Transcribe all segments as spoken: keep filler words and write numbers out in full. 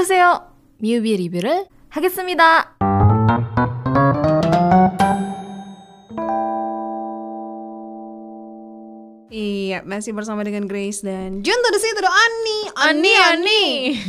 안녕하세요. 뮤비 리뷰를 하겠습니다. Iya, masih bersama dengan Grace dan Jun tuh disitu tuh Ani, Ani Ani.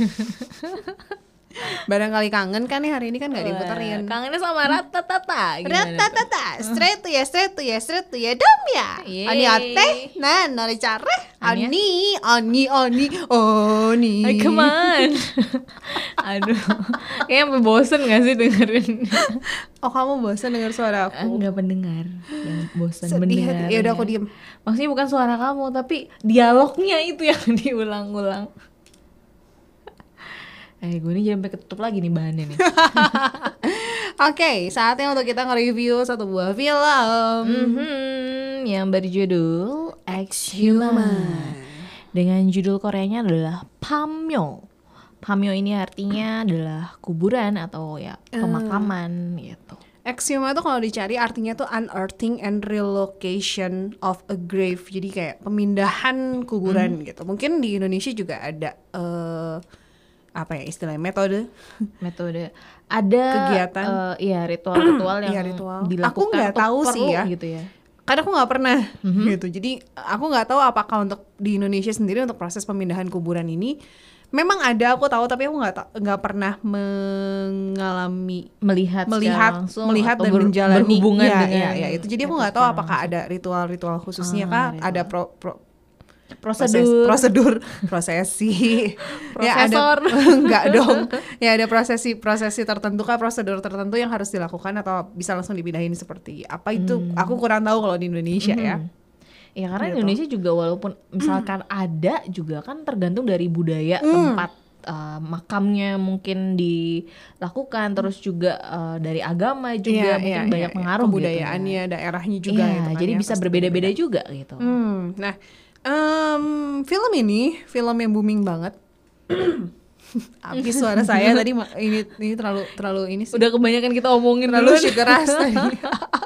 Barangkali kangen kan nih hari ini kan nggak diputerin. Kangennya sama Ratatata. Ratatata, straight to ya, straight to ya, straight to ya, dam ya. Yeay. Ani ate, nah nari care, Ani, Ani, Ani, Ani. Ay, come on. Aduh, kayaknya sampai bosen gak sih dengerin? Oh, kamu bosan dengar suara aku? Enggak pendengar yang bosan Sedih mendengar. hati. Ya udah aku diem. Maksudnya bukan suara kamu, tapi dialognya itu yang diulang-ulang. Eh, gue ini jadi sampai ketutup lagi nih bahannya nih. Oke, okay, saatnya untuk kita nge-review satu buah film Mm-hmm, yang berjudul Exhuman. Dengan judul Koreanya adalah Pamyo. Pamyo ini artinya adalah kuburan atau ya pemakaman gitu. Exhuma tuh kalau dicari artinya tuh unearthing and relocation of a grave. Jadi kayak pemindahan kuburan hmm. gitu. Mungkin di Indonesia juga ada uh, apa ya istilahnya metode metode ada kegiatan uh, iya ritual-ritual yang iya, ritual. dilakukan. Aku nggak tahu sih ya gitu ya. Karena aku nggak pernah mm-hmm. gitu. Jadi aku nggak tahu apakah untuk di Indonesia sendiri untuk proses pemindahan kuburan ini memang ada, aku tahu, tapi aku nggak nggak pernah mengalami melihat melihat langsung melihat dan ber, menjalani berhubungan ya, dengan ya, ya, itu. Jadi aku nggak tahu apakah ada ritual-ritual khususnya kah, ah, ada pro, pro prosedur prosedur prosesi ya ada enggak dong ya ada prosesi prosesi tertentu kah, prosedur tertentu yang harus dilakukan atau bisa langsung dipindahin seperti apa itu hmm. aku kurang tahu kalau di Indonesia hmm. ya. Ya karena gitu. Indonesia juga walaupun misalkan mm. ada juga kan tergantung dari budaya mm. tempat uh, makamnya mungkin dilakukan, terus juga uh, dari agama juga yeah, mungkin yeah, banyak yeah, pengaruh kebudayaannya, gitu. daerahnya juga yeah, gitu kan. Jadi ya, bisa berbeda-beda juga gitu. Hmm. Nah, um, film ini film yang booming banget. Habis suara saya tadi ini ini terlalu terlalu ini sih. Udah kebanyakan kita omongin terlalu keras tadi.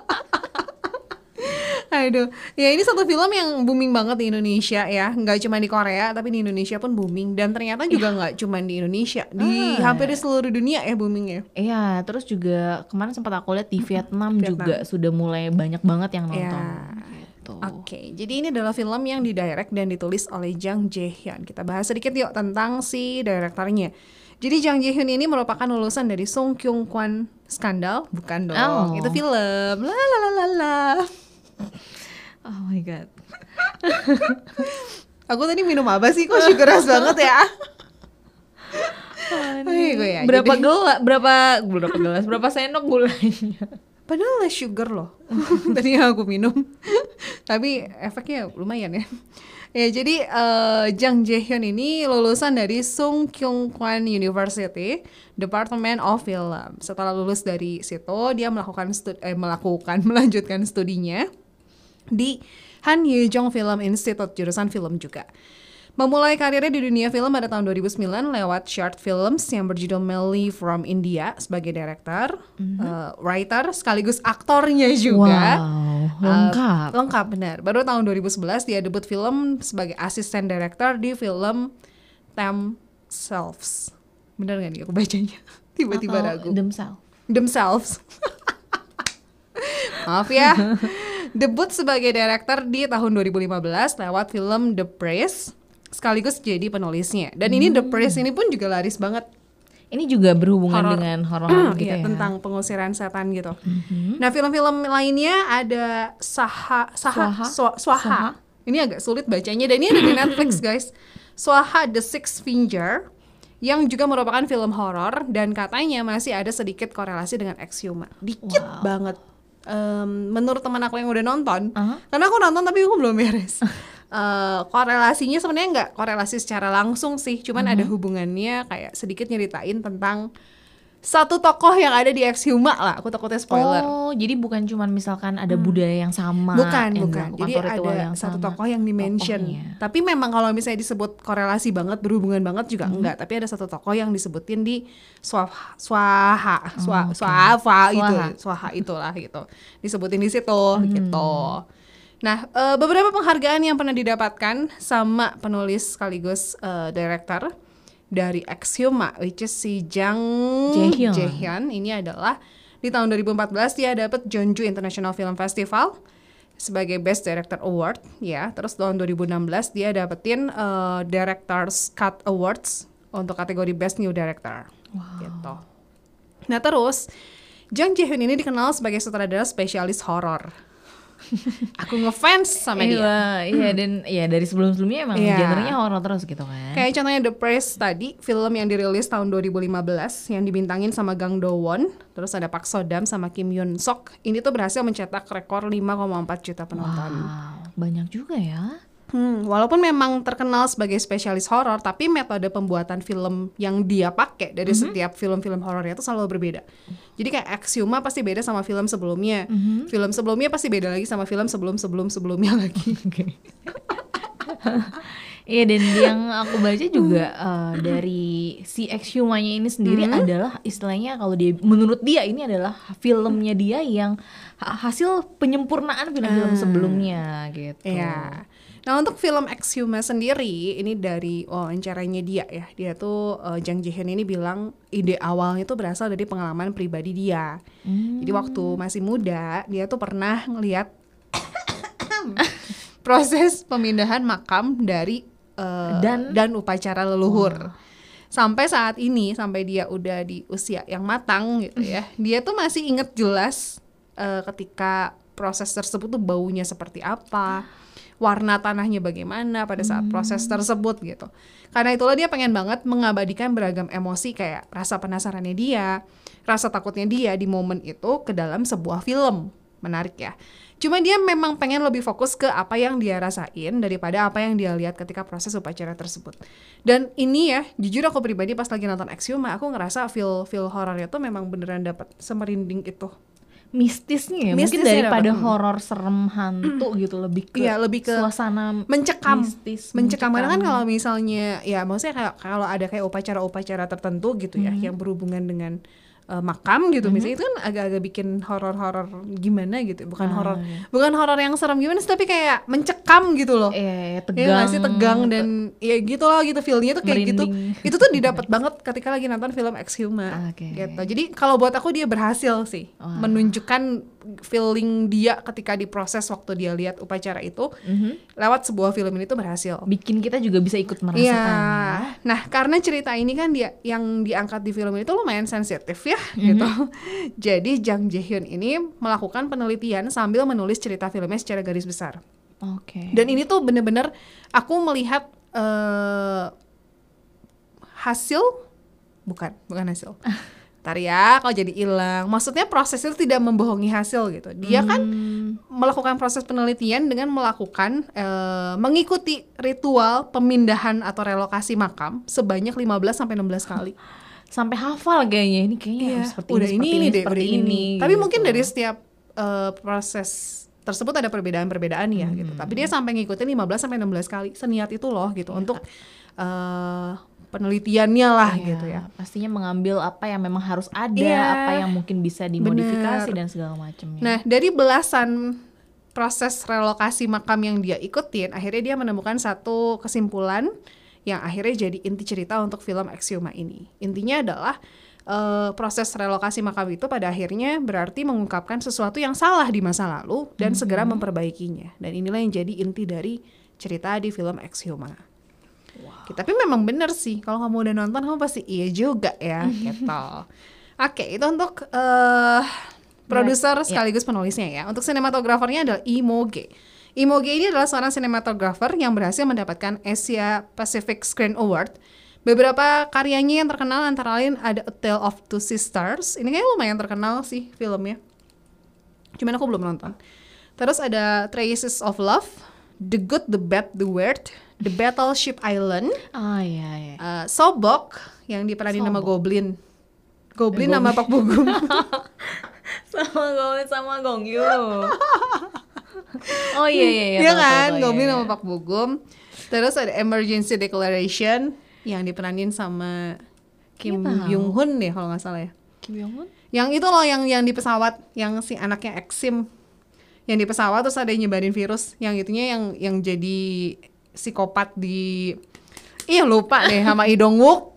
Aduh, ya ini satu film yang booming banget di Indonesia ya, nggak cuma di Korea tapi di Indonesia pun booming, dan ternyata juga nggak cuma di Indonesia, di ah. hampir di seluruh dunia ya boomingnya. Iya, terus juga kemarin sempat aku lihat di Vietnam, Vietnam juga sudah mulai banyak banget yang nonton. Ya. Gitu. Oke, okay. Jadi ini adalah film yang didirect dan ditulis oleh Jang Jae-hyun. Kita bahas sedikit yuk tentang si direkturnya. Jadi Jang Jae-hyun ini merupakan lulusan dari Song Kyung Kwan Skandal, bukan dong? Oh. Itu film. La la la la la. Oh my god. Aku tadi minum apa sih? Kok keras banget ya? Oh, gue ya. Berapa jadi... gelas? Berapa berapa gelas? Berapa sendok gulanya? Padahal less sugar loh. Tadi yang aku minum. Tapi efeknya lumayan ya. Ya jadi uh, Jang Jae-hyun ini lulusan dari Sung Kyung Kwan University, Department of Film. Setelah lulus dari situ, dia melakukan studi- eh, melakukan melanjutkan studinya di Han Ye-jong Film Institute, jurusan film juga. Memulai karirnya di dunia film pada tahun dua ribu sembilan lewat short films yang berjudul Melly from India sebagai director, mm-hmm. uh, writer, sekaligus aktornya juga. Wow, lengkap. Uh, lengkap benar. Baru tahun dua ribu sebelas dia debut film sebagai asisten director di film Themselves. Benar nggak nih aku bacanya? Tiba-tiba ragu. Themselves. Themselves. Maaf ya. Debut sebagai director di tahun dua ribu lima belas lewat film The Priest, sekaligus jadi penulisnya. Dan hmm. ini The Priest ini pun juga laris banget. Ini juga berhubungan horror. Dengan horor gitu iya, ya. Tentang pengusiran setan gitu. Mm-hmm. Nah, film-film lainnya ada Saha, Saha, Swaha. Swaha. Ini agak sulit bacanya dan ini ada di Netflix, guys. Swaha The Sixth Finger, yang juga merupakan film horor dan katanya masih ada sedikit korelasi dengan Exhuma. Dikit wow. banget. Um, menurut teman aku yang udah nonton, uh-huh. karena aku nonton tapi aku belum beres. uh, korelasinya sebenarnya nggak korelasi secara langsung sih, cuman uh-huh. ada hubungannya, kayak sedikit nyeritain tentang satu tokoh yang ada di Exhuma lah. Aku takutnya spoiler. Oh, jadi bukan cuman misalkan ada hmm. budaya yang sama. Bukan, yang bukan. Jadi ada yang satu sama. tokoh yang di-mention. Tokohnya. Tapi memang kalau misalnya disebut korelasi banget, berhubungan banget juga hmm. enggak. Tapi ada satu tokoh yang disebutin di Swaha, Swaha, Swa, oh, okay. Swaha itu, Swaha itulah gitu. Disebutin di situ hmm. gitu. Nah, uh, beberapa penghargaan yang pernah didapatkan sama penulis sekaligus uh, director dari Exhuma, which is si Jang Jae-hyun. Jae-hyun. Ini adalah di tahun dua ribu empat belas dia dapat Jeonju International Film Festival sebagai Best Director Award, ya. Terus tahun dua ribu enam belas dia dapetin uh, Director's Cut Awards untuk kategori Best New Director. Wow. Gitu. Nah terus Jang Jae-hyun ini dikenal sebagai sutradara spesialis horor. Aku ngefans sama dia. Iya, iya dan ya dari sebelum-sebelumnya emang Iya. genrenya horor terus gitu kan. Kayak contohnya The Press tadi, film yang dirilis tahun dua ribu lima belas yang dibintangin sama Gang Do-won, terus ada Park So-dam sama Kim Yoon-sok. Ini tuh berhasil mencetak rekor lima koma empat juta penonton. Wow, banyak juga ya. Hmm, walaupun memang terkenal sebagai spesialis horor, tapi metode pembuatan film yang dia pakai dari mm-hmm. setiap film-film horornya itu selalu berbeda. Jadi kayak Exhuma pasti beda sama film sebelumnya, mm-hmm. film sebelumnya pasti beda lagi sama film sebelum-sebelum-sebelumnya lagi. Iya, dan yang aku baca juga uh, dari si Exhumanya ini sendiri mm-hmm. adalah istilahnya kalau dia menurut dia ini adalah filmnya dia yang hasil penyempurnaan film-film uh, sebelumnya gitu. Iya. Nah untuk film Exhuma sendiri ini dari wawancaranya dia ya, dia tuh uh, Jang Jae-hyun ini bilang ide awalnya tuh berasal dari pengalaman pribadi dia. Hmm. Jadi waktu masih muda dia tuh pernah ngelihat proses pemindahan makam dari uh, dan dan upacara leluhur. Wow. Sampai saat ini, sampai dia udah di usia yang matang gitu ya, dia tuh masih inget jelas uh, ketika proses tersebut tuh baunya seperti apa, warna tanahnya bagaimana pada saat proses tersebut gitu. Karena itulah dia pengen banget mengabadikan beragam emosi kayak rasa penasarannya dia, rasa takutnya dia di momen itu ke dalam sebuah film. Menarik ya. Cuma dia memang pengen lebih fokus ke apa yang dia rasain daripada apa yang dia lihat ketika proses upacara tersebut. Dan ini ya, jujur aku pribadi pas lagi nonton Exhuma, aku ngerasa feel feel horornya tuh memang beneran dapat semerinding itu. Mistisnya ya, Mistisnya mungkin daripada dapet. horor serem hantu gitu, lebih ke, ya, lebih ke suasana mencekam, mistis, mencekam. Karena kan kalau misalnya ya maksudnya kayak kalau ada kayak upacara-upacara tertentu gitu ya, mm-hmm. yang berhubungan dengan uh, makam gitu, mm-hmm. misalnya itu kan agak-agak bikin horor-horor gimana gitu, bukan ah, horor, ya. bukan horor yang serem gimana, tapi kayak mencekam gitu loh, eh, tegang, ya masih tegang dan ya gitu loh gitu, feelnya tuh kayak merinding. Gitu, itu tuh didapat banget ketika lagi nonton film Exhuma, okay. gitu. Jadi kalau buat aku dia berhasil sih wow. menunjukkan feeling dia ketika diproses waktu dia lihat upacara itu, mm-hmm. lewat sebuah film ini tuh berhasil. Bikin kita juga bisa ikut merasakan. Ya. Nah, karena cerita ini kan dia yang diangkat di film ini tuh lumayan sensitif ya, mm-hmm. gitu. Jadi Jang Jae-hyun ini melakukan penelitian sambil menulis cerita filmnya secara garis besar. Oke. Okay. Dan ini tuh bener-bener aku melihat uh, hasil, bukan, bukan hasil. Ntar ya kalau jadi hilang, maksudnya proses itu tidak membohongi hasil gitu. Dia hmm. kan melakukan proses penelitian dengan melakukan uh, mengikuti ritual pemindahan atau relokasi makam sebanyak lima belas sampai enam belas kali. Sampai hafal kayaknya, ini kayaknya ya, seperti udah ini, ini, seperti ini, ini, deh, seperti udah ini, ini. Gitu. Tapi mungkin dari setiap uh, proses tersebut ada perbedaan-perbedaan ya, hmm. gitu. Tapi dia sampai ngikutin lima belas sampai enam belas kali, seniat itu loh gitu, ya. Untuk uh, penelitiannya lah, ya, gitu ya. Pastinya mengambil apa yang memang harus ada, ya, apa yang mungkin bisa dimodifikasi bener. Dan segala macamnya. Nah, dari belasan proses relokasi makam yang dia ikutin, akhirnya dia menemukan satu kesimpulan yang akhirnya jadi inti cerita untuk film Exhuma ini. Intinya adalah uh, proses relokasi makam itu pada akhirnya berarti mengungkapkan sesuatu yang salah di masa lalu dan mm-hmm. segera memperbaikinya. Dan inilah yang jadi inti dari cerita di film Exhuma. Wow. Tapi memang bener sih, kalau kamu udah nonton kamu pasti iya juga ya, gitu. Oke, itu untuk uh, produser sekaligus yeah. penulisnya ya. Untuk sinematografernya adalah Lee Mo-ge. Lee Mo-ge ini adalah seorang sinematografer yang berhasil mendapatkan Asia Pacific Screen Award. Beberapa karyanya yang terkenal antara lain ada A Tale of Two Sisters. Ini kayaknya lumayan terkenal sih filmnya. Cuman aku belum nonton. Terus ada Traces of Love, The Good, The Bad, The Weird, The Battleship Island, oh iya iya, uh, Sobok yang diperanin nama Goblin, Goblin eh, nama Pak Bugum, sama Goblin sama Gong Yoo. Oh iya iya iya, iya kan, tahu, Goblin iya, nama iya. Pak Bugum. Terus ada Emergency Declaration yang diperanin sama Kim Byung Hun deh kalau nggak salah ya. Kim Byung Hun? Yang itu loh yang yang di pesawat, yang si anaknya Exim, yang di pesawat terus ada yang nyebarin virus, yang itunya yang yang jadi psikopat di Iya lupa deh sama Lee Dong Wook.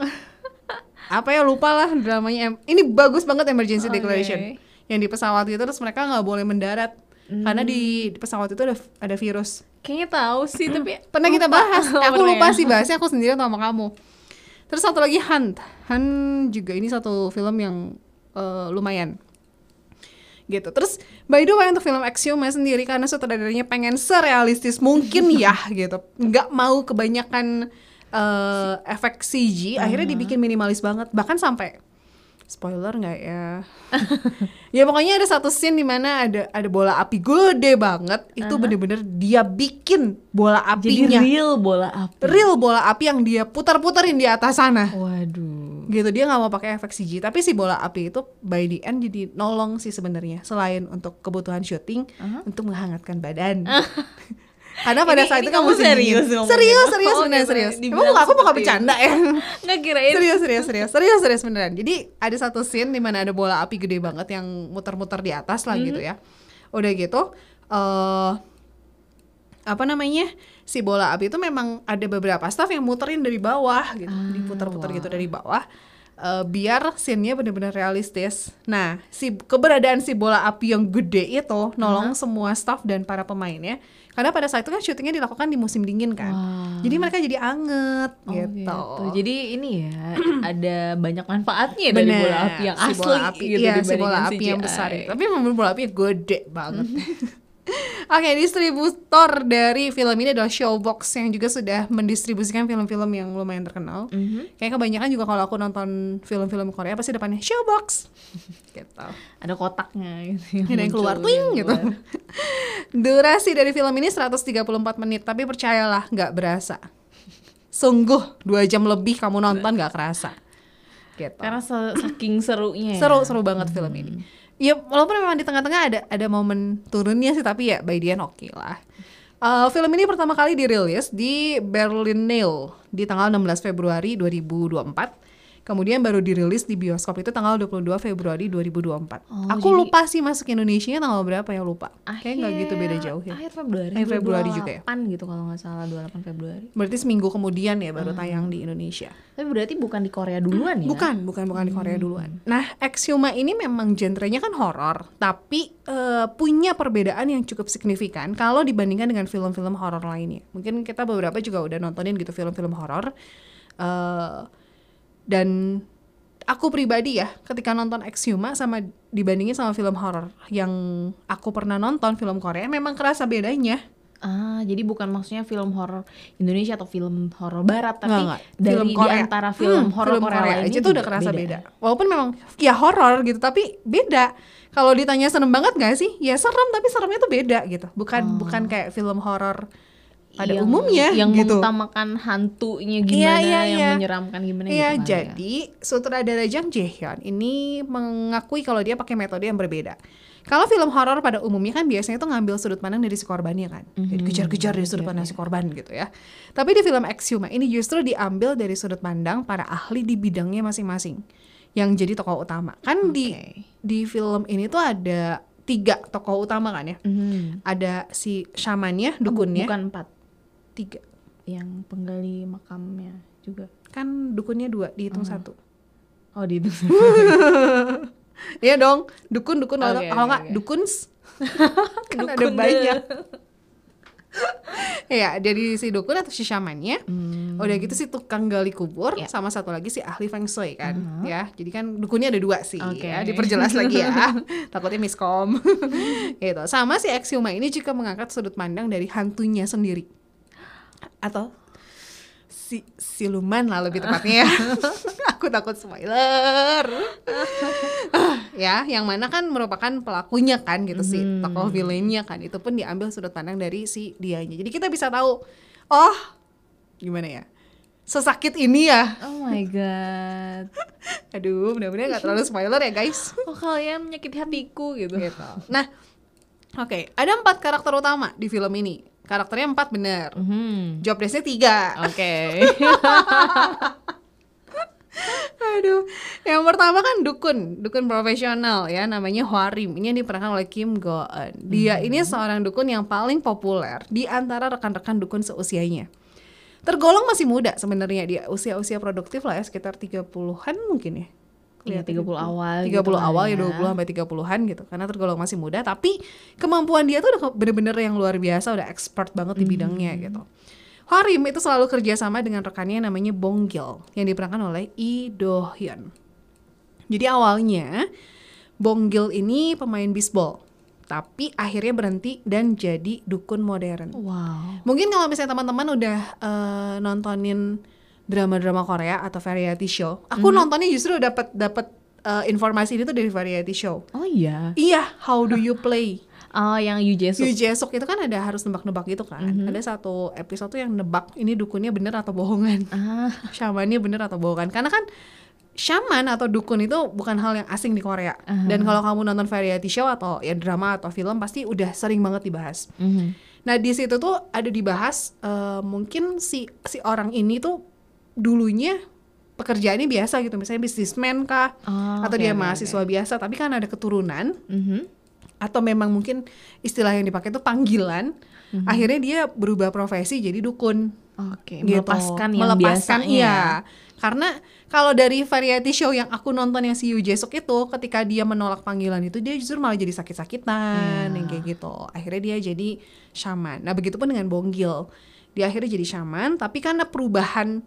Apa ya lupa lah dramanya. Ini bagus banget Emergency okay. Declaration. Yang di pesawat itu terus mereka nggak boleh mendarat hmm. karena di, di pesawat itu ada ada virus. Kayaknya tahu sih tapi pernah lupa. Kita bahas. Eh, aku lupa sih bahasnya aku sendiri sama kamu. Terus satu lagi Hunt. Hunt juga ini satu film yang uh, lumayan. Gitu. Terus by the way untuk film Exhuma sendiri karena sutradaranya pengen serealistis mungkin ya gitu. Nggak mau kebanyakan uh, efek C G, uh-huh. akhirnya dibikin minimalis banget. Bahkan sampai spoiler nggak ya? Ya pokoknya ada satu scene di mana ada ada bola api gede banget. Itu uh-huh. bener-bener dia bikin bola apinya. Jadi real bola api. Real bola api yang dia putar-putarin di atas sana. Waduh. Gitu dia nggak mau pakai efek C G. Tapi si bola api itu by the end jadi nolong sih sebenarnya. Selain untuk kebutuhan syuting, uh-huh. untuk menghangatkan badan. Karena pada ini, saat itu kamu serius serius serius serius oh, beneran serius. Emang aku bakal bercanda ya? Nggak kirain. Serius serius serius serius serius beneran. Jadi ada satu scene di mana ada bola api gede banget yang muter-muter di atas lah mm-hmm. gitu ya. Udah gitu, uh, apa namanya si bola api itu memang ada beberapa staff yang muterin dari bawah gitu, ah, diputar-putar wow. gitu dari bawah. Uh, biar scene-nya benar-benar realistis. Nah, si keberadaan si bola api yang gede itu nolong uh-huh. semua staff dan para pemainnya. Karena pada saat itu kan syutingnya dilakukan di musim dingin kan, wow. jadi mereka jadi anget oh, gitu. gitu. Jadi ini ya ada banyak manfaatnya dari bola api yang asli, si bola api, gitu iya, si bola api yang besar. Itu. Tapi memang bola api gede banget. Oke, okay, distributor dari film ini adalah Showbox yang juga sudah mendistribusikan film-film yang lumayan terkenal. Mm-hmm. Kayak kebanyakan juga kalau aku nonton film-film Korea pasti depannya Showbox. Gitu. Ada kotaknya gitu. Ada yang keluar twing gitu. Durasi dari film ini seratus tiga puluh empat menit, tapi percayalah nggak berasa. Sungguh dua jam lebih kamu nonton nggak kerasa. Gitu. Karena saking serunya. Seru-seru banget hmm. film ini. Ya walaupun memang di tengah-tengah ada ada momen turunnya sih, tapi ya by the end oke okay lah. Uh, film ini pertama kali dirilis di Berlinale di tanggal enam belas Februari dua ribu dua puluh empat. Kemudian baru dirilis di bioskop itu tanggal dua puluh dua Februari dua ribu dua puluh empat. Oh, aku lupa sih masuk Indonesia tanggal berapa ya, lupa. Kayak nggak gitu beda jauh ya. Akhir Februari. Akhir Februari juga ya. gitu kalau nggak salah dua puluh delapan Februari. Berarti seminggu kemudian ya baru hmm. tayang di Indonesia. Tapi berarti bukan di Korea duluan ya? Bukan, bukan bukan di Korea duluan. Nah, Exhuma ini memang genrenya kan horor, tapi uh, punya perbedaan yang cukup signifikan kalau dibandingkan dengan film-film horor lainnya. Mungkin kita beberapa juga udah nontonin gitu film-film horor. Uh, dan aku pribadi ya, ketika nonton Exhuma sama dibandingin sama film horor yang aku pernah nonton film Korea, memang kerasa bedanya. Ah, jadi bukan maksudnya film horor Indonesia atau film horor Barat, tapi nggak, nggak. dari film di Korea. antara film hmm, horor film Korea, Korea lainnya aja tuh udah kerasa beda. beda. Walaupun memang ya horor gitu, tapi beda. Kalau ditanya serem banget nggak sih? Ya serem, tapi seremnya tuh beda gitu. Bukan oh. bukan kayak film horor pada yang, umumnya yang gitu. mengutamakan hantunya gimana, iya, iya, yang iya. menyeramkan gimana iya, gitu. Jadi ya. Sutradara Jang Jae-hyun ini mengakui kalau dia pakai metode yang berbeda. Kalau film horor pada umumnya kan biasanya itu ngambil sudut pandang dari si korbannya kan, mm-hmm. jadi kejar-kejar dari sudut pandang si korban gitu ya. Tapi di film Exhuma ini justru diambil dari sudut pandang para ahli di bidangnya masing-masing yang jadi tokoh utama. Kan okay. di di film ini tuh ada tiga tokoh utama kan ya. Mm-hmm. Ada si shamannya, dukunnya. Bukan empat. Tiga. Yang penggali makamnya juga. Kan dukunnya dua, dihitung uh-huh. satu. Oh, dihitung satu. Iya dong, dukun dukun okay, kalau nggak okay, okay. dukuns kan dukun ada banyak. Ya, jadi si dukun atau si shamannya, hmm. udah gitu si tukang gali kubur, yeah. sama satu lagi si ahli feng shui kan, uh-huh. ya. Jadi kan dukunnya ada dua sih, okay. ya. Diperjelas lagi ya, takutnya miskom. Gitu. Sama si Exhuma ini juga mengangkat sudut pandang dari hantunya sendiri, atau si siluman lah lebih tepatnya. Aku takut spoiler. Ya, yang mana kan merupakan pelakunya kan gitu, mm-hmm. si tokoh villainnya kan, itu pun diambil sudut pandang dari si dianya. Jadi kita bisa tahu, oh gimana ya, sesakit ini ya. Oh my god. Aduh, benar-benar nggak terlalu spoiler ya guys. Oh kalian menyakiti hatiku gitu. gitu. Nah, oke, okay. ada empat karakter utama di film ini. Karakternya empat bener, mm-hmm. job desk-nya tiga. Oke. Okay. Aduh, yang pertama kan dukun, dukun profesional ya, namanya Hwarim. Ini yang diperankan oleh Kim Go-eun. Dia mm-hmm. ini seorang dukun yang paling populer di antara rekan-rekan dukun seusianya. tergolong masih muda sebenarnya, dia usia-usia produktif lah ya, sekitar tiga puluhan mungkin ya. Iya, tiga puluh awal tiga puluh gitu awal ya, ya, dua puluh sampai tiga puluhan gitu. Karena tergolong masih muda, tapi kemampuan dia tuh udah bener-bener yang luar biasa, udah expert banget di bidangnya hmm. gitu. Hwarim itu selalu kerjasama dengan rekannya namanya Bong Gil yang diperankan oleh Lee Do Hyun. Jadi awalnya Bong Gil ini pemain bisbol, tapi akhirnya berhenti dan jadi dukun modern. Wow. Mungkin kalau misalnya teman-teman udah uh, nontonin drama-drama Korea atau variety show, aku mm-hmm. nontonnya justru dapat dapat uh, informasi ini tuh dari variety show. Oh iya. Iya, How Do You Play? Oh, yang Yoo Jae-suk. Yoo Jae-suk itu kan ada harus nebak-nebak gitu kan. Mm-hmm. Ada satu episode tuh yang nebak ini dukunnya bener atau bohongan. Ah. Syamannya bener atau bohongan. Karena kan syaman atau dukun itu bukan hal yang asing di Korea. Uh-huh. Dan kalau kamu nonton variety show atau ya drama atau film pasti udah sering banget dibahas. Mm-hmm. Nah di situ tuh ada dibahas uh, mungkin si si orang ini tuh dulunya pekerjaannya biasa gitu, misalnya bisnismen kah, oh, atau okay, dia mahasiswa okay. biasa, tapi kan ada keturunan, mm-hmm. atau memang mungkin istilah yang dipakai itu panggilan, mm-hmm. akhirnya dia berubah profesi jadi dukun. Oke, okay, gitu. melepaskan yang melepaskan, biasanya. Iya. Karena kalau dari variety show yang aku nonton yang si Yoo Jae-suk itu, ketika dia menolak panggilan itu, dia justru malah jadi sakit-sakitan, yeah. yang kayak gitu. Akhirnya dia jadi shaman. Nah, begitupun dengan Bong Gil. Dia akhirnya jadi shaman, tapi karena perubahan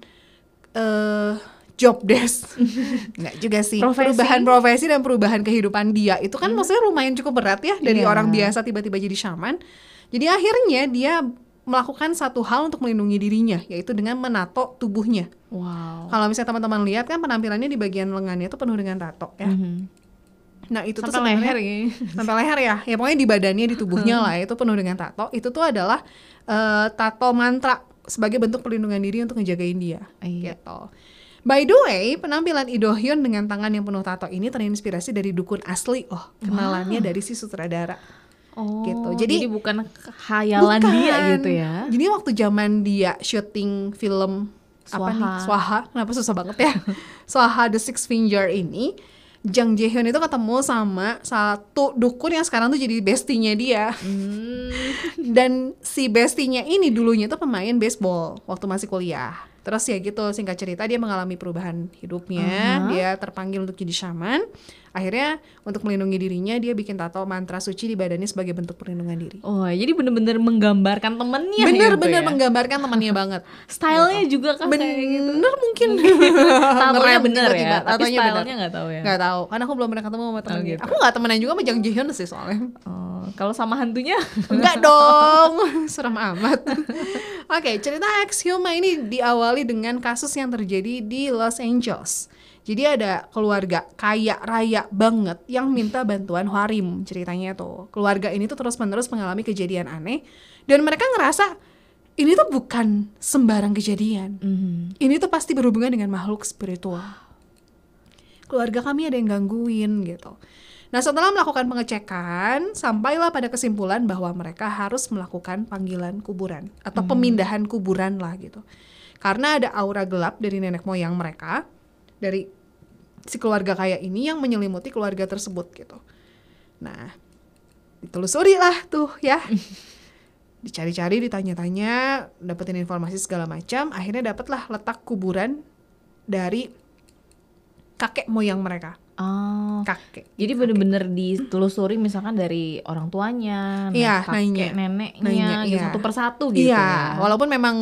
Uh, job desk nggak juga sih, profesi. Perubahan profesi dan perubahan kehidupan dia itu kan hmm. maksudnya lumayan cukup berat ya, dari yeah. orang biasa tiba-tiba jadi shaman. Jadi akhirnya dia melakukan satu hal untuk melindungi dirinya, yaitu dengan menato tubuhnya. Wow. Kalau misalnya teman-teman lihat kan penampilannya di bagian lengannya itu penuh dengan tato ya. Mm-hmm. Nah itu sampai tuh leher ya. Sampai leher ya, ya pokoknya di badannya, di tubuhnya lah itu penuh dengan tato. Itu tuh adalah uh, tato mantra sebagai bentuk perlindungan diri untuk ngejagain dia. Iya. Gitu. By the way, penampilan Lee Do Hyun dengan tangan yang penuh tato ini terinspirasi dari dukun asli. Oh, kenalannya wow. dari si sutradara. Oh, gitu. Jadi, jadi bukan khayalan bukan. dia gitu ya. Jadi waktu zaman dia syuting film Swaha. apa nih? Swaha. Kenapa susah banget ya? Swaha The Six Finger ini, Jang Jae-hyun itu ketemu sama satu dukun yang sekarang tuh jadi bestinya dia. Hmm. Dan si bestinya ini dulunya tuh pemain baseball waktu masih kuliah. Terus ya gitu, singkat cerita dia mengalami perubahan hidupnya. Uh-huh. Dia terpanggil untuk jadi shaman. Akhirnya untuk melindungi dirinya dia bikin tato mantra suci di badannya sebagai bentuk perlindungan diri. Oh, jadi bener-bener menggambarkan temennya. Bener-bener gitu ya? Menggambarkan temennya banget. Stylenya gitu. juga kan bener, kayak gitu. Bener mungkin. Tatonya bener ya, tapi tatonya stylenya nggak tahu ya. Nggak tahu, karena aku belum pernah ketemu sama temennya. Oh, gitu. Aku nggak temenan juga sama Jang Jae-hyun sih soalnya. Oh, kalau sama hantunya? Enggak dong, seram amat. Oke, okay, cerita Ex-Huma ini diawali dengan kasus yang terjadi di Los Angeles. Jadi ada keluarga kaya raya banget yang minta bantuan Hwarim ceritanya tuh. Keluarga ini tuh terus-menerus mengalami kejadian aneh dan mereka ngerasa ini tuh bukan sembarang kejadian. Mm-hmm. Ini tuh pasti berhubungan dengan makhluk spiritual. Keluarga kami ada yang gangguin gitu. Nah, setelah melakukan pengecekan, sampailah pada kesimpulan bahwa mereka harus melakukan panggilan kuburan atau mm-hmm. pemindahan kuburan lah gitu. Karena ada aura gelap dari nenek moyang mereka, dari si keluarga kaya ini yang menyelimuti keluarga tersebut gitu. Nah, ditelusuri lah tuh ya. Dicari-cari, ditanya-tanya, dapetin informasi segala macam, akhirnya dapatlah letak kuburan dari kakek moyang mereka. Oh, kakek. Jadi kakek. Bener-bener ditelusuri misalkan dari orang tuanya, ya, kakek, nanya, neneknya, nanya, gitu, iya. satu persatu gitu. Iya, ya. Walaupun memang,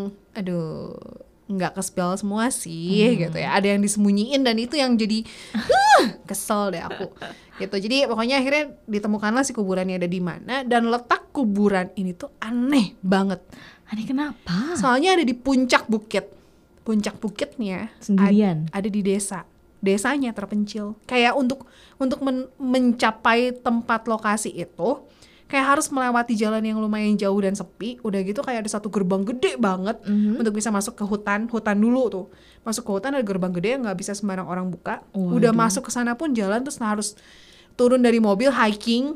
aduh, nggak ke-spill semua sih, hmm. gitu ya. Ada yang disembunyiin dan itu yang jadi uh, kesel deh aku. Gitu. Jadi pokoknya akhirnya ditemukanlah si kuburannya ada di mana dan letak kuburan ini tuh aneh banget. Aneh kenapa? Soalnya ada di puncak bukit. Puncak bukitnya sendirian. Ada, ada di desa. Desanya terpencil. Kayak untuk untuk men, mencapai tempat lokasi itu kayak harus melewati jalan yang lumayan jauh dan sepi. Udah gitu kayak ada satu gerbang gede banget mm-hmm. untuk bisa masuk ke hutan. Hutan dulu tuh. Masuk ke hutan ada gerbang gede yang gak bisa sembarang orang buka. Waduh. Udah masuk ke sana pun jalan terus harus turun dari mobil hiking.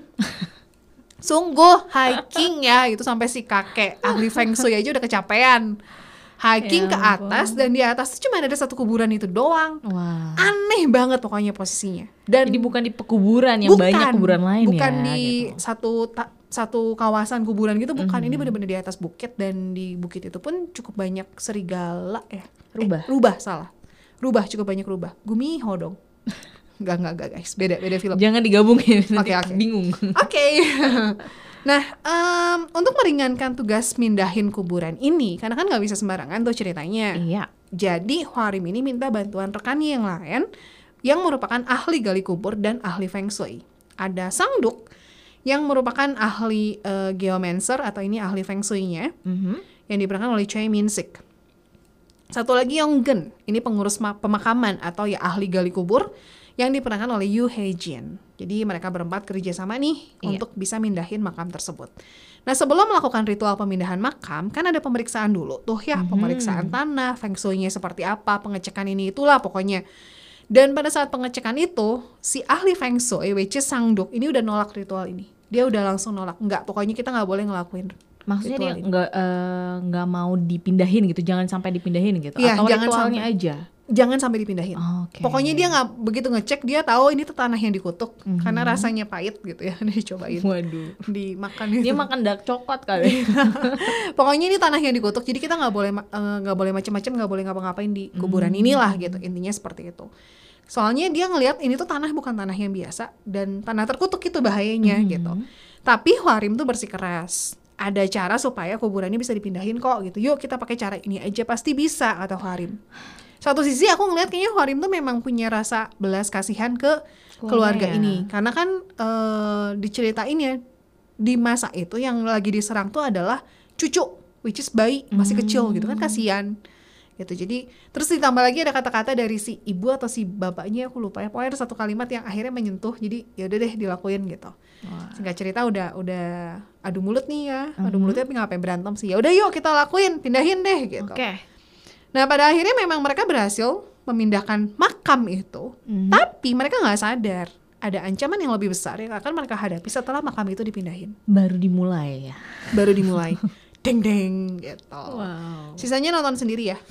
Sungguh hiking ya gitu sampai si kakek ahli feng shui aja udah kecapean. Hiking ya, ke atas dan di atas tuh cuma ada satu kuburan itu doang. Wah. Aneh banget pokoknya posisinya. Dan jadi bukan di pekuburan yang bukan, banyak kuburan lain bukan ya. Bukan di gitu. satu ta- satu kawasan kuburan gitu, bukan. Mm-hmm. Ini benar-benar di atas bukit, dan di bukit itu pun cukup banyak serigala ya. Rubah. Eh, rubah salah. Rubah cukup banyak rubah. Gumiho dong. Enggak, enggak, enggak guys. Beda, beda film. Jangan digabungin. Oke, oke. Bingung. Oke. Okay. Nah, um, untuk meringankan tugas mindahin kuburan ini, karena kan nggak bisa sembarangan tuh ceritanya. Iya. Jadi Hwarim ini minta bantuan rekannya yang lain, yang merupakan ahli gali kubur dan ahli feng shui. Ada Sangduk yang merupakan ahli uh, geomancer, atau ini ahli feng shui-nya, mm-hmm. yang diperankan oleh Choi Min-sik. Satu lagi Yong-geun, ini pengurus ma- pemakaman atau ya ahli gali kubur, yang diperankan oleh Yoo Hae-jin. Jadi mereka berempat kerja sama nih, iya. untuk bisa mindahin makam tersebut. Nah, sebelum melakukan ritual pemindahan makam, kan ada pemeriksaan dulu tuh ya, mm-hmm. pemeriksaan tanah, feng shui-nya seperti apa, pengecekan ini itulah pokoknya. Dan pada saat pengecekan itu, si ahli feng shui, which is Sangduk, ini udah nolak ritual ini. Dia udah langsung nolak, enggak, pokoknya kita nggak boleh ngelakuin. Maksudnya dia nggak uh, nggak mau dipindahin gitu, jangan sampai dipindahin gitu, ya, atau jangan ritualnya sampai, aja. Jangan sampai dipindahin. Oh, okay. Pokoknya dia nggak begitu ngecek, dia tahu ini tuh tanah yang dikutuk, mm-hmm. karena rasanya pahit gitu ya, dia cobain. Waduh. Dimakan itu. Dia makan dark coklat kali. Pokoknya ini tanah yang dikutuk, jadi kita nggak boleh nggak uh, boleh macam-macam, nggak boleh ngapa-ngapain di kuburan mm-hmm. inilah gitu. Intinya seperti itu. Soalnya dia ngelihat ini tuh tanah bukan tanah yang biasa, dan tanah terkutuk itu bahayanya mm-hmm. gitu. Tapi Hwarim tuh bersikeras, ada cara supaya kuburan ini bisa dipindahin kok gitu. Yuk kita pakai cara ini aja, pasti bisa, kata Hwarim. Satu sisi aku ngeliat kayaknya Hwarim tuh memang punya rasa belas kasihan ke keluarga ya. Ini, karena kan uh, diceritain ya, di masa itu yang lagi diserang tuh adalah cucu, which is bayi masih hmm. kecil gitu kan, kasihan gitu. Jadi terus ditambah lagi ada kata-kata dari si ibu atau si bapaknya, aku lupa ya, pokoknya ada satu kalimat yang akhirnya menyentuh, jadi ya udah deh dilakuin gitu. Wah. Singkat cerita udah udah adu mulut nih ya, mm-hmm. adu mulutnya tapi ngapain berantem sih, ya udah yuk kita lakuin, pindahin deh gitu. Oke. Okay. Nah pada akhirnya memang mereka berhasil memindahkan makam itu, mm-hmm. tapi mereka nggak sadar ada ancaman yang lebih besar yang akan mereka hadapi setelah makam itu dipindahin. Baru dimulai ya. Baru dimulai. Deng deng gitu. Wow. Sisanya nonton sendiri ya.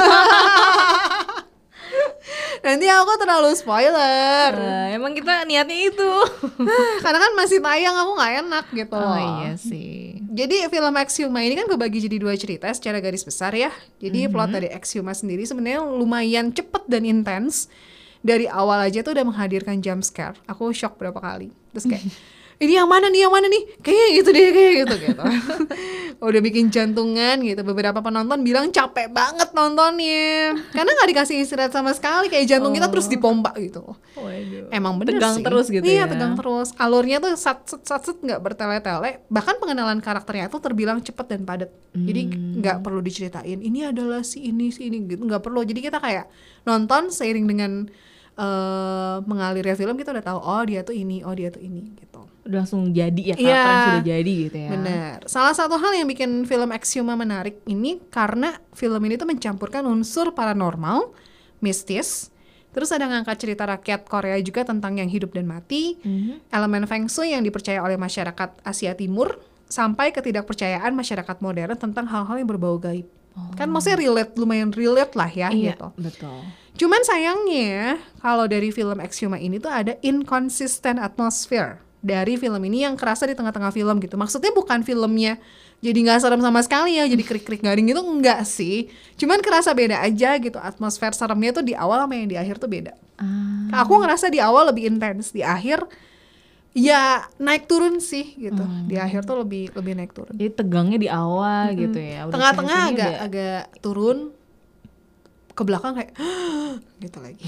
Nanti aku terlalu spoiler. Uh, emang kita niatnya itu. Karena kan masih tayang, aku nggak enak gitu. Oh iya sih. Jadi film Exhuma ini kan kebagi jadi dua cerita secara garis besar ya. Jadi mm-hmm. plot dari Exhuma sendiri sebenarnya lumayan cepet dan intens. Dari awal aja tuh udah menghadirkan jump scare. Aku shock berapa kali. Terus kayak ini yang mana nih, yang mana nih? Kayaknya gitu deh, kayak gitu gitu. Udah bikin jantungan gitu. Beberapa penonton bilang capek banget nontonnya, karena nggak dikasih istirahat sama sekali. Kayak jantung oh. kita terus dipompa gitu. Waduh. Emang bener tegang sih. terus gitu iya, ya. Iya tegang terus. Alurnya tuh sat set sat set nggak bertele-tele. Bahkan pengenalan karakternya tuh terbilang cepet dan padat. Hmm. Jadi nggak perlu diceritain. Ini adalah si ini si ini gitu. Nggak perlu. Jadi kita kayak nonton seiring dengan Uh, mengalirnya film, kita udah tahu oh dia tuh ini, oh dia tuh ini gitu. Udah langsung jadi ya, karakter yeah, yang sudah jadi gitu ya. Bener. Salah satu hal yang bikin film Exhuma menarik ini karena film ini tuh mencampurkan unsur paranormal, mistis, terus ada ngangkat cerita rakyat Korea juga tentang yang hidup dan mati, mm-hmm. elemen feng shui yang dipercaya oleh masyarakat Asia Timur, sampai ketidakpercayaan masyarakat modern tentang hal-hal yang berbau gaib. Oh. Kan maksudnya relate, lumayan relate lah ya iya, gitu. Betul. Cuman sayangnya kalau dari film Exhuma ini tuh ada inconsistent atmosphere dari film ini yang kerasa di tengah-tengah film gitu. Maksudnya bukan filmnya jadi nggak serem sama sekali ya, jadi krik-krik garing gitu, enggak sih. Cuman kerasa beda aja gitu, atmosfer seremnya tuh di awal sama yang di akhir tuh beda. Ah. Aku ngerasa di awal lebih intens, di akhir ya naik turun sih gitu. Hmm. Di akhir tuh lebih lebih naik turun. Jadi tegangnya di awal hmm. gitu ya. Udah tengah-tengah agak udah... agak turun, ke belakang kayak gitu lagi.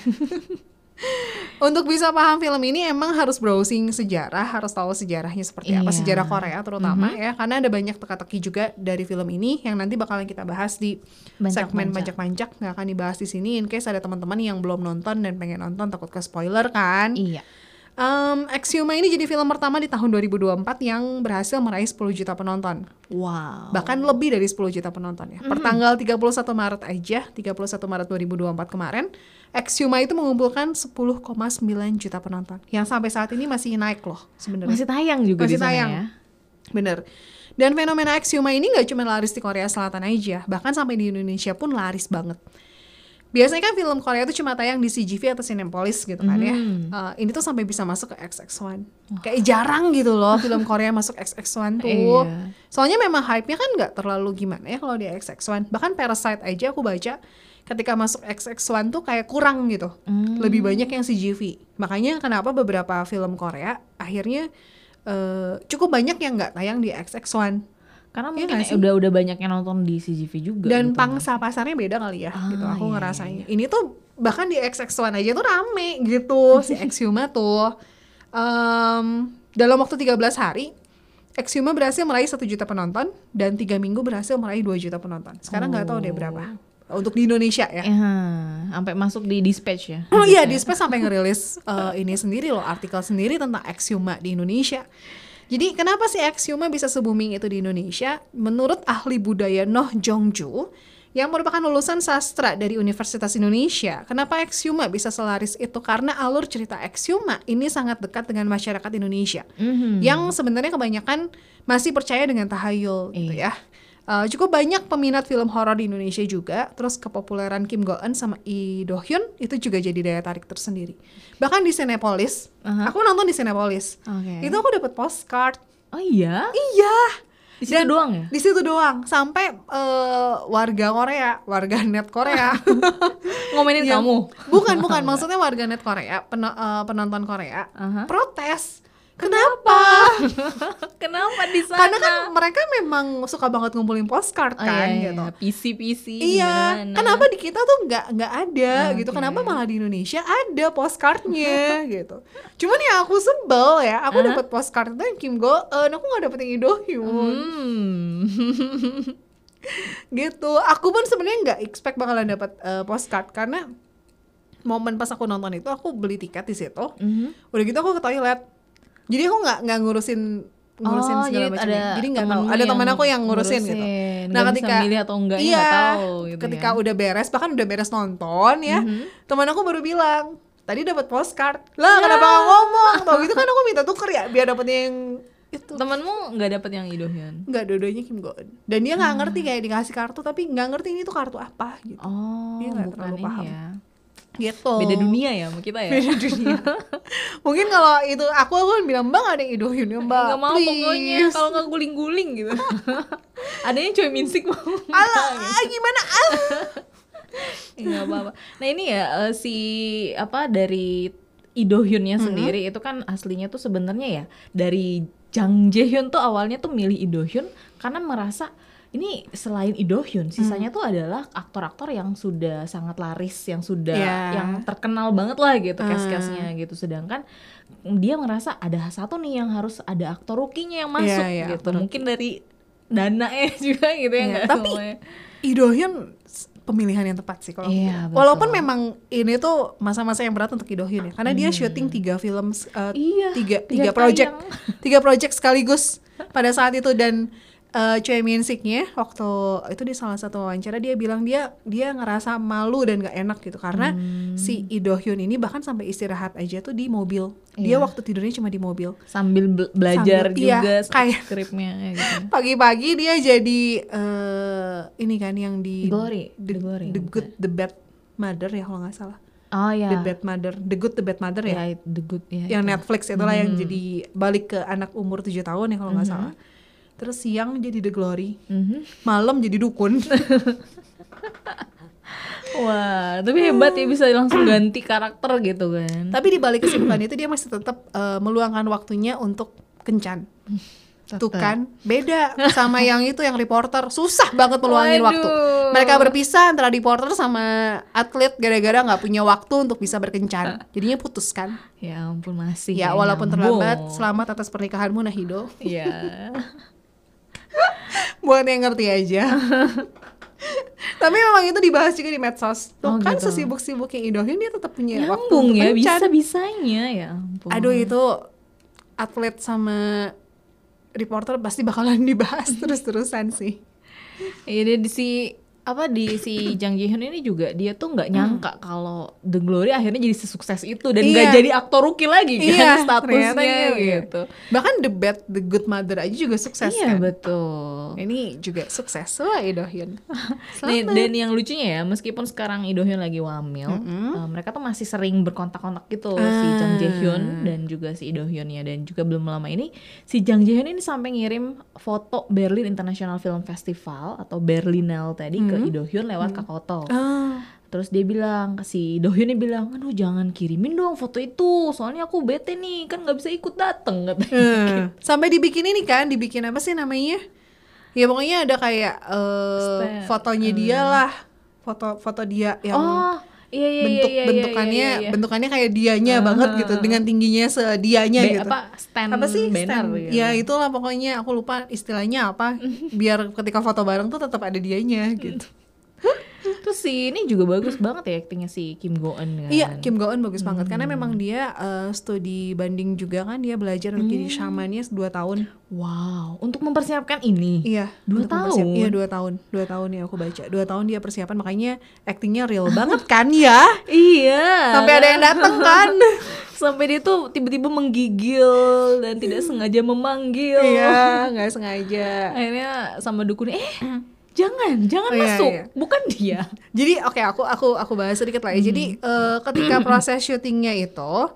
Untuk bisa paham film ini emang harus browsing sejarah, harus tahu sejarahnya seperti iya. apa, sejarah Korea terutama mm-hmm. ya, karena ada banyak teka-teki juga dari film ini yang nanti bakalan kita bahas di Banjak segmen Banjak-Banjak, nggak akan dibahas di sini in case ada teman-teman yang belum nonton dan pengen nonton takut ke spoiler kan. Iya. Um, Exhuma ini jadi film pertama di tahun dua ribu dua puluh empat yang berhasil meraih sepuluh juta penonton. Wow. Bahkan lebih dari sepuluh juta penonton ya. Mm-hmm. Per tanggal tiga puluh satu Maret aja, tiga puluh satu Maret dua ribu dua puluh empat kemarin, Exhuma itu mengumpulkan sepuluh koma sembilan juta penonton. Yang sampai saat ini masih naik loh sebenarnya. Masih tayang juga masih di sana tayang. Ya. Bener. Dan fenomena Exhuma ini gak cuma laris di Korea Selatan aja, bahkan sampai di Indonesia pun laris banget. biasanya kan film Korea itu cuma tayang di C G V atau Cinepolis gitu kan ya. Mhm. Uh, ini tuh sampai bisa masuk ke X X one. Kayak jarang gitu loh film Korea masuk X X one tuh. Iya. Soalnya memang hype-nya kan nggak terlalu gimana ya kalau di X X one. Bahkan Parasite aja aku baca ketika masuk X X one tuh kayak kurang gitu. Hmm. Lebih banyak yang C G V. Makanya kenapa beberapa film Korea akhirnya uh, cukup banyak yang nggak tayang di X X one. Karena Iya mungkin nggak sih? udah udah banyak yang nonton di C G V juga. Dan gitu, pangsa pasarnya beda kali ya, Ah, gitu aku iya, ngerasanya. iya, Ini tuh bahkan di X X one aja tuh rame gitu si Exhuma tuh. Um, dalam waktu tiga belas hari, Exhuma berhasil meraih satu juta penonton dan tiga minggu berhasil meraih dua juta penonton. Sekarang nggak tahu deh berapa. Untuk di Indonesia ya. Ya, sampai masuk di Dispatch ya. Oh iya, Dispatch sampai ngerilis uh, ini sendiri loh, artikel sendiri tentang Exhuma di Indonesia. Jadi kenapa sih Exhuma bisa se-booming itu di Indonesia? Menurut ahli budaya Noh Jongju yang merupakan lulusan sastra dari Universitas Indonesia, kenapa Exhuma bisa selaris itu? Karena alur cerita Exhuma ini sangat dekat dengan masyarakat Indonesia, Mhm. yang sebenarnya kebanyakan masih percaya dengan tahayul gitu Iya. ya. Uh, cukup banyak peminat film horor di Indonesia juga. Terus kepopuleran Kim Go Eun sama Lee Do Hyun itu juga jadi daya tarik tersendiri. Bahkan di Cinepolis, Aha. aku nonton di Cinepolis, Oke. itu aku dapat postcard. Oh iya? Iya, Di situ Dan doang ya? di situ doang. Sampai uh, warga Korea, warga net Korea, Ngomenin yang- kamu? bukan bukan maksudnya warga net Korea, pen- uh, penonton Korea, Aha. protes. Kenapa? Kenapa di sana? Karena kan mereka memang suka banget ngumpulin postcard Oh, kan, iya, gitu. iya. P C P C. Iya, gimana? kenapa di kita tuh nggak nggak ada gitu? Oke. Kenapa malah di Indonesia ada postcardnya gitu? Cuman yang aku sebel ya, aku Hah? dapat postcard itu yang Kim Go Eun, aku nggak dapet yang Lee Do Hyun Hmm. gitu. Aku pun sebenarnya nggak expect bakalan dapat uh, postcard karena momen pas aku nonton itu aku beli tiket di situ. Mhm. Udah gitu aku ke toilet. Jadi aku nggak nggak ngurusin ngurusin Oh, segala jadi macamnya. ada Jadi nggak tahu. temenmu Ada yang teman aku yang ngurusin, gitu. ngurusin. Nah, Nggak bisa ketika milih atau enggaknya iya, nggak tahu gitu ketika ya. udah beres, bahkan udah beres nonton ya, Mhm. teman aku baru bilang, tadi dapat postcard. Lah, kenapa nggak ngomong? Tau gitu kan aku minta tuker ya biar dapet yang itu. Temenmu nggak dapet yang Lee Do Hyun? Nggak, dua-duanya Kim Go Eun. Dan dia nggak ngerti kayak dikasih kartu, tapi nggak ngerti ini tuh kartu apa gitu. Oh, Dia nggak bukan terlalu ini paham. ya. Gitu. Beda dunia ya sama kita ya? Beda dunia. Mungkin kalau itu aku aku kan bilang, Bang ada yang Lee Do Hyun ya, Mbak. Nggak mau please." pokoknya kalau nggak guling-guling gitu. Adanya Choi Min Sik mau. Alah, ah, gimana? Ah. Nggak apa-apa. Nah ini ya eh, si apa dari Lee Do Hyunnya sendiri itu kan aslinya tuh sebenarnya ya dari Jang Jae Hyun tuh awalnya tuh milih Lee Do Hyun karena merasa ini selain Lee Do Hyun, sisanya tuh adalah aktor-aktor yang sudah sangat laris, yang sudah Yeah. yang terkenal banget lah gitu Hmm. cast-castnya gitu. Sedangkan dia merasa ada satu nih yang harus ada aktor rookie-nya yang masuk Yeah, yeah, gitu. aktor Mungkin dari dana ya juga gitu ya Iya, nggak tapi semuanya. Lee Do Hyun s- pemilihan yang tepat sih kalau aku Iya, bilang. betul. Walaupun memang ini tuh masa-masa yang berat untuk Lee Do Hyun ya, karena dia syuting tiga film, uh, Iya, tiga tiga tiga project, tayang. tiga project sekaligus pada saat itu. Dan uh, Choi Min Sik-nya waktu itu di salah satu wawancara dia bilang dia dia ngerasa malu dan gak enak gitu karena si Lee Do Hyun ini bahkan sampai istirahat aja tuh di mobil. Dia Iya. waktu tidurnya cuma di mobil. Sambil be- belajar Sambil- iya, juga kayak- skripnya ya gitu. Pagi-pagi dia jadi eh ini kan yang di Glory, The, The Glory, The bukan? Good The Bad Mother ya kalau nggak salah. Oh ya. The Bad Mother, The Good The Bad Mother ya. Ya, The Good ya. Yang itu. Netflix itulah yang jadi balik ke anak umur tujuh tahun ya kalau nggak Mhm. salah. Terus siang jadi The Glory, Mhm. malam jadi dukun. Wah, tapi hebat ya bisa langsung ganti karakter gitu kan. Tapi di balik kesibukan itu dia masih tetap eh, meluangkan waktunya untuk kencan. Tuh Tetep. kan beda sama yang itu yang reporter, susah banget meluangin Waduh. waktu. Mereka berpisah antara reporter sama atlet gara-gara nggak punya waktu untuk bisa berkencan. Jadinya putus kan. Ya ampun masih. Ya walaupun nyambung. terlambat, selamat atas pernikahanmu Nahido. Iya. Buat yang ngerti aja. Tapi memang itu dibahas juga di medsos. Tuh Oh, kan gitu. sesibuk-sibuknya Idohin dia tetap punya waktu Nyambung untuk ya, kencan. bisa-bisanya ya ampun. Aduh itu atlet sama reporter pasti bakalan dibahas terus-terusan sih. Iya dia di si apa di si Jang Ji Hyun ini juga dia tuh nggak nyangka kalau The Glory akhirnya jadi sesukses itu dan nggak Iya. jadi aktor rookie lagi kan Iya, statusnya ternyata iya. gitu. Bahkan The Bad, The Good Mother aja juga sukses Iya kan. betul. Ini juga sukses wah Lee Do Hyun. Nih, dan yang lucunya ya, meskipun sekarang Lee Do Hyun lagi wamil, Mm-hmm. uh, mereka tuh masih sering berkontak-kontak gitu ah. si Jang Jae Hyun dan juga si Lee Do Hyun ya. Dan juga belum lama ini si Jang Jae Hyun ini sampai ngirim foto Berlin International Film Festival atau Berlinale tadi mm-hmm. ke Lee Do Hyun lewat mm-hmm. Kakao Talk. Ah. Terus dia bilang, si Do Hyun bilang, aduh jangan kirimin dong foto itu, soalnya aku bete nih, kan nggak bisa ikut dateng katanya. Hmm. Sampai dibikin ini kan, dibikin apa sih namanya? Ya pokoknya ada kayak uh, fotonya dia lah, foto-foto dia yang oh, iya, iya, bentuk iya, iya, bentukannya iya, iya. bentukannya kayak dianya uh, banget gitu, dengan tingginya sedianya Be, gitu. Apa stand apa sih banner? Stand, gitu. Ya itulah pokoknya aku lupa istilahnya apa. Biar ketika foto bareng tuh tetap ada dianya gitu. Terus si ini juga bagus banget ya aktingnya si Kim Go Eun kan. Iya, Kim Go Eun bagus hmm. banget karena memang dia uh, studi banding juga kan, dia belajar untuk hmm. jadi shamannya dua tahun. Wow, untuk mempersiapkan ini. Iya, dua tahun. Iya, dua tahun. dua tahun ya aku baca. dua tahun dia persiapan, makanya aktingnya real banget kan ya. Iya. Sampai ada yang datang kan. Sampai dia tuh tiba-tiba menggigil dan tidak sengaja memanggil. Iya, nggak sengaja. Akhirnya sama dukunnya eh jangan jangan oh, masuk iya, iya. bukan dia. Jadi oke okay, aku aku aku bahas sedikit lah ya. Hmm. Jadi uh, ketika proses syutingnya itu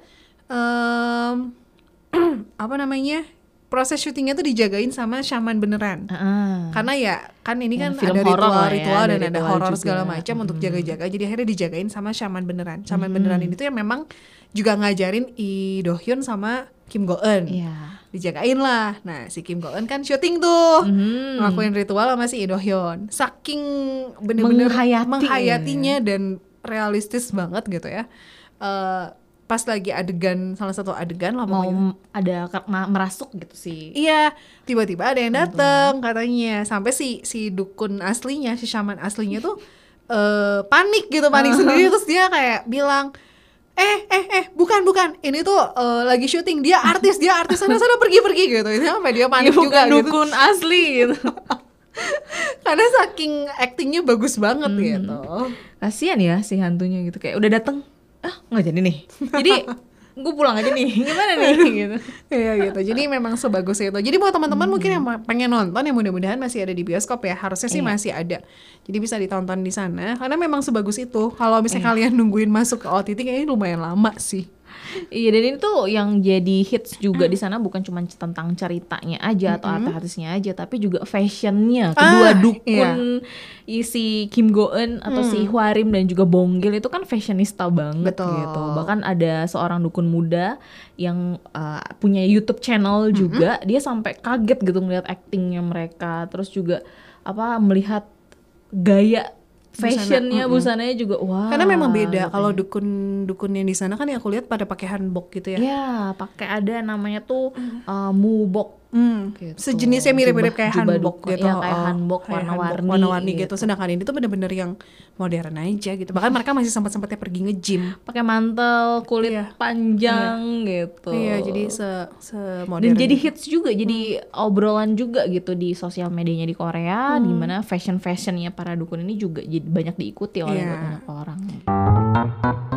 um, apa namanya, proses syutingnya tuh dijagain sama shaman beneran. Uh-uh. Karena ya kan ini kan ya, ada ritual-ritual ya, dan ada horor segala macam hmm. untuk jaga-jaga. Jadi akhirnya dijagain sama shaman beneran. Shaman hmm. beneran ini tuh yang memang juga ngajarin Lee Do Hyun sama Kim Go Eun. Yeah. Dijagain lah. Nah si Kim Go Eun kan syuting tuh mm-hmm. ngelakuin ritual sama si Lee Do Hyun. Saking bener-bener menghayati menghayatinya dan realistis banget gitu ya. Uh, pas lagi adegan, salah satu adegan lah mau ada merasuk gitu sih. Iya, tiba-tiba ada yang dateng katanya. Sampai si si dukun aslinya, si shaman aslinya tuh uh, panik gitu, panik sendiri. Terus dia kayak bilang, eh eh eh bukan bukan ini tuh uh, lagi syuting, dia artis dia artis sana sana pergi pergi gitu. Itu sampai dia panik ya, juga gitu. Dukun asli gitu. Karena saking actingnya bagus banget hmm. gitu. Kasian ya si hantunya gitu, kayak udah dateng ah nggak jadi nih, jadi gue pulang aja nih, gimana nih gitu. Iya gitu. Jadi memang sebagus itu. Jadi buat teman-teman hmm. mungkin yang pengen nonton, yang mudah-mudahan masih ada di bioskop ya, harusnya sih iya. masih ada. Jadi bisa ditonton di sana karena memang sebagus itu. Kalau misalnya iya. kalian nungguin masuk ke O T T kayaknya lumayan lama sih. Iya, dan ini tuh yang jadi hits juga di sana bukan cuma tentang ceritanya aja atau mm-hmm. artis-artisnya aja, tapi juga fashionnya. Kedua ah, dukun iya. si Kim Go Eun atau mm. si Hwarim dan juga Bonggil itu kan fashionista banget. Betul. Gitu. Bahkan ada seorang dukun muda yang uh, punya YouTube channel juga, mm-hmm. dia sampai kaget gitu melihat actingnya mereka, terus juga apa melihat gaya fashionnya, busana, busananya juga wah. Karena memang beda kalau dukun-dukun yang di sana kan yang aku lihat pada pakai hanbok gitu ya. Iya, pakai ada namanya tuh uh, mubok. Hmm. Gitu. Sejenisnya mirip-mirip kayak hanbok gitu. Ya, kayak hanbok oh, warna-warni, warna-warni gitu. gitu. Sedangkan ini tuh bener-bener yang modern aja gitu. Bahkan mereka masih sempat-sempatnya pergi nge-gym. Pakai mantel kulit iya. panjang iya. gitu. Iya, jadi se se-modern. Dan jadi hits juga, jadi hmm. obrolan juga gitu di sosial medianya di Korea, hmm. di mana fashion-fashionnya para dukun ini juga jadi banyak diikuti oleh yeah. banyak orang.